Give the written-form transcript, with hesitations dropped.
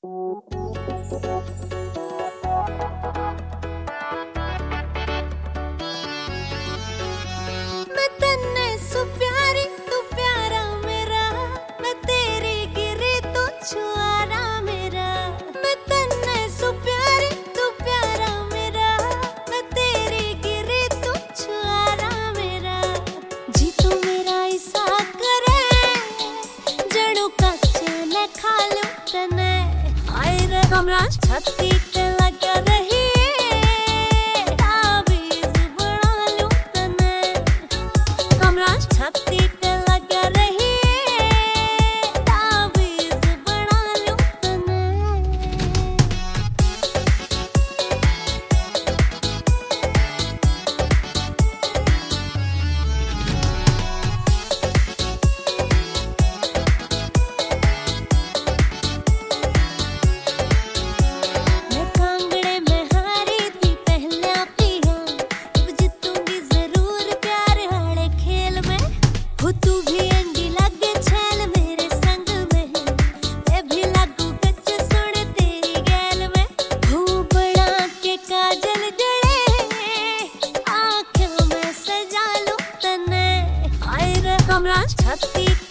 मैं तन्ने सु प्यारी तू प्यारा मेरा, मैं तेरी गिरी तू छुआरा मेरा। मैं तन्ने सु प्यारी तू प्यारा मेरा, मैं तेरी गिरी तू छुआरा मेरा। जी तू मेरा ऐसा करे जणू कच्चे ने खा लूं तने। आए रे कमरा छत्ती ते लगा रही छत्ती पे लगा रही तावीज़ बना लूं तने। मैं कांगड़े में हारी थी पहला पिया, अब जीतूंगी जरूर प्यार वाले खेल में। हो तू भी अंडी लगे छैल मेरे संग में, मैं भी लागू कच्च सुन तेरी गैल में। हो बड़ा के काजल जड़े आँखों में सजा लूं तने। आए रे कमरा छत्ती